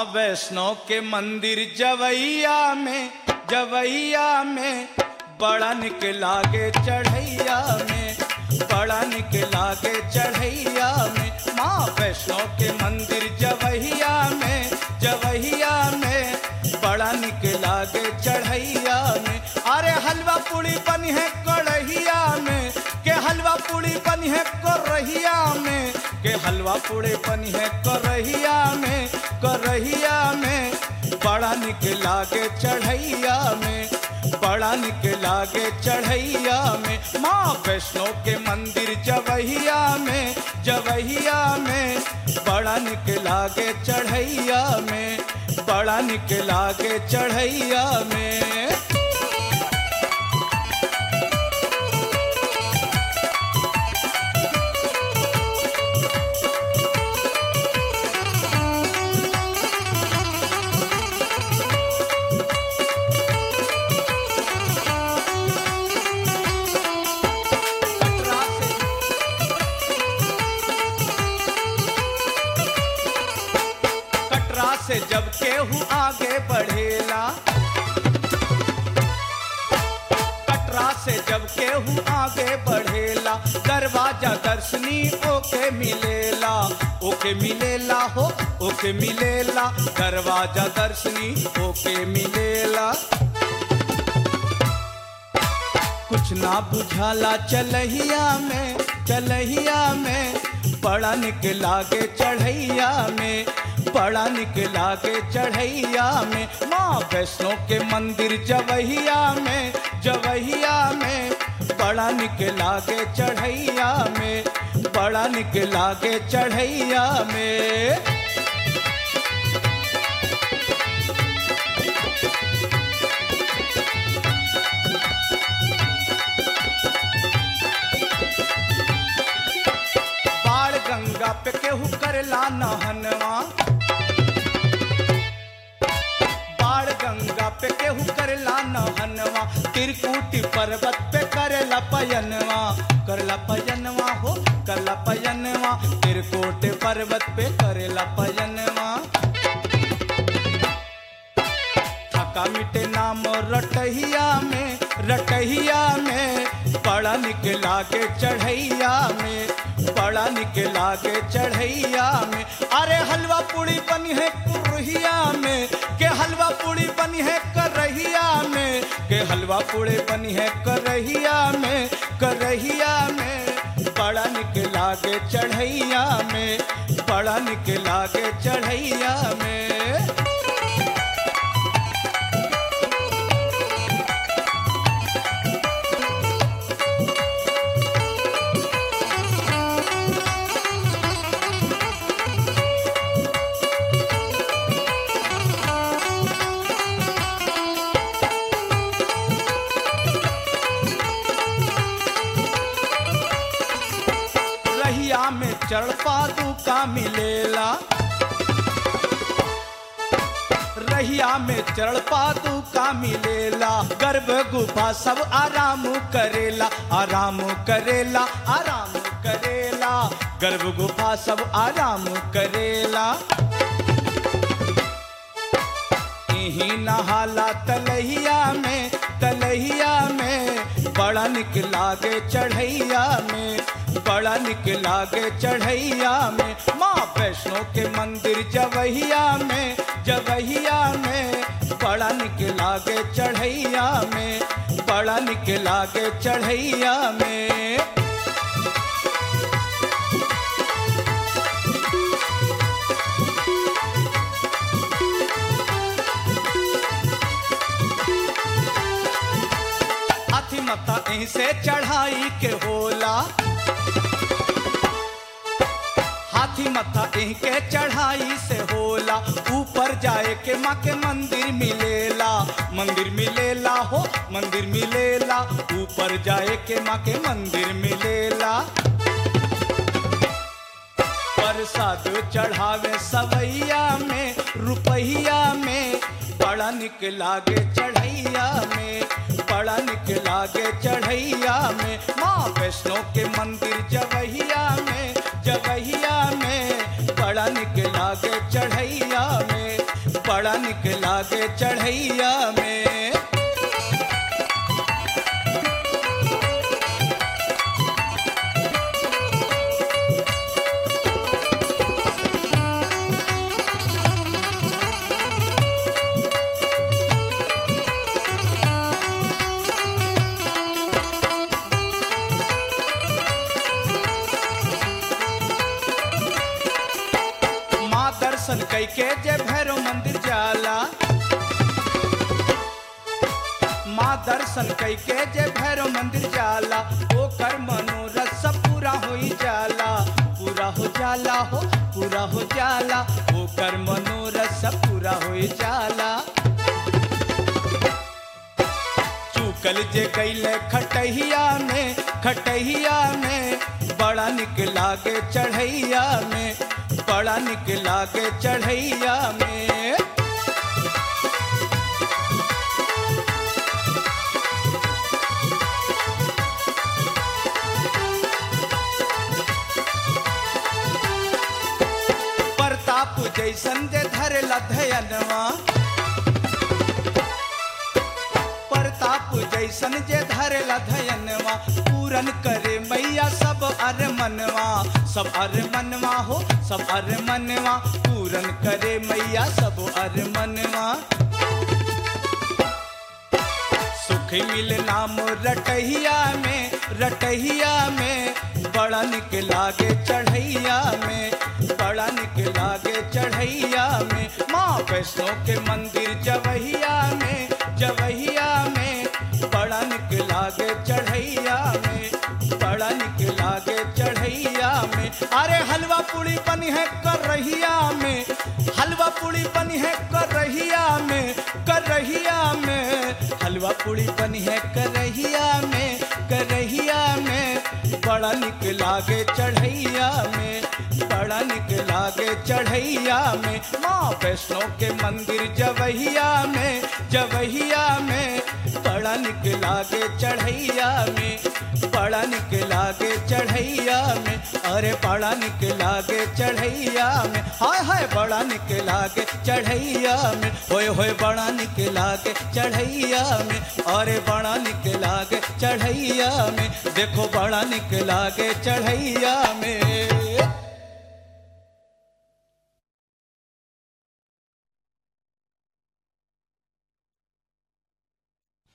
माँ वैष्णो के मंदिर जवैया में बड़ा निक लागे चढ़ैया में, बड़ा निक लागे चढ़ैया में। माँ वैष्णो के मंदिर जवैया में बड़ा निक लागे चढ़ैया में। अरे हलवा पूड़ी बनी है कढ़ैया में, के हलवा पूड़ी बनी है करहिया में, के हलवा पूड़ी बनी है करहिया में बड़ा निक लागे चढ़ैया में, बड़ा निक लागे चढ़ैया में। माँ वैष्णो के मंदिर जवैया में बड़ा निक लागे चढ़ैया में, बड़ा निक लागे चढ़ैया में। से जब केहू आगे बढ़ेला, कटरा से जब केहू आगे बढ़ेला, दरवाजा दर्शनी ओके मिलेला, ओके मिलेला हो, ओके मिलेला, दरवाजा दर्शनी ओके मिलेला। कुछ ना बुझाला चलहिया में बड़ा निक लागे चढ़ैया में, बड़ा निक लागे चढ़ैया में। माँ वैष्णो के मंदिर जवैया में बड़ा निक लागे चढ़ैया में, बड़ा निक लागे चढ़ैया में। बाढ़ गंगा पे केहू करेला नहनवा, गंगा पे केहू करेला नहनवा, त्रिकुटी पर्वत पे करेला पयनवा, करला पयनवा हो, करला पयनवा, त्रिकुटी पर्वत पे करेला पयनवा। थका मिटे नाम रटहिया में बड़ा निक लागे चढ़ैया में, बड़ा निक लागे चढ़ैया में। अरे हलवा पूड़ी बनी है करहिया में, के हलवा पूड़ी बनी है करहिया में, के हलवा पूड़ी बनी है करहिया में बड़ा निक लागे चढ़ैया में, बड़ा निक लागे चढ़ैया में। में चरण पादुका मिलेला, रहिया में चरण पादुका मिलेला, गर्भ गुफा सब आराम करेला, आराम करेला, आराम करेला, गर्भ गुफा सब आराम करेला। यही नहाला तलहिया में बड़ा निक लागे चढ़ैया में, बड़ा निक लागे चढ़ैया में। माँ वैष्णो के मंदिर जवैया में बड़ा निक लागे चढ़ैया में, बड़ा निक लागे चढ़ैया में। हाथी मता यहीं से चढ़ाई के होला, हाथी मथा यहीं के चढ़ाई से होला, ऊपर जाए के माँ के मंदिर मिलेला, मंदिर मिलेला हो, मंदिर मिलेला, ऊपर जाए के माँ के मंदिर मिलेला। प्रसाद चढ़ावे सवैया में रुपैया में बड़ा निक लागे चढ़ैया में, बड़ा निक लागे चढ़ैया में। माँ वैष्णो के मंदिर जवैया में बड़ा निक लागे चढ़ैया में, बड़ा निक लागे चढ़ैया में। दर्शन कई के जे भैरव मंदिर जाला, माँ दर्शन कई के जे भैरव मंदिर जाला, ओ कर मनोरथ सब पूरा हो जाला, पूरा हो जाला हो, पूरा हो जाला, ओ कर मनोरथ सब पूरा हो जाला। चूकल जे गईले खटहिया में, खटहिया में, बड़ा निक लागे चढ़ैया में, बड़ा निक लागे चढ़ैया में। प्रताप जैसन जे धरेला धयनवा, प्रताप जैसन जे धरेला धयनवा, पूरन करे मैया सब अर मनवा, सब अर मनवा हो, सब अर मनवा, पूरन करे मैया सब अर मनवा। सुख मिल नाम रटहिया में, रटहिया में, बड़ा निक लागे चढ़ैया में, बड़ा निक लागे चढ़ैया में। माँ वैष्णो के मंदिर जवहिया में, जवहिया में, बड़ा निक लागे चढ़ैया में, बड़ा निक लागे चढ़ैया में। अरे हलवा पूड़ी बनी है करहिया में, हलवा पूड़ी बनी है करहिया में, करहिया में, हलवा पूड़ी बनी है करहिया में, करहिया में, बड़ा निक लागे चढ़ैया में, बड़ा निक लागे चढ़ैया में। माँ वैष्णो के मंदिर जवहिया में, जवहिया में, बड़ा निक लागे चढ़ैया में, बड़ा निक लागे चढ़ैया में। अरे बड़ा निक लागे चढ़ैया में, हाय हाय बड़ा निक लागे चढ़ैया में, होए होए बड़ा निक लागे चढ़ैया में। अरे बड़ा निक लागे चढ़ैया में, देखो बड़ा निक लागे चढ़ैया में।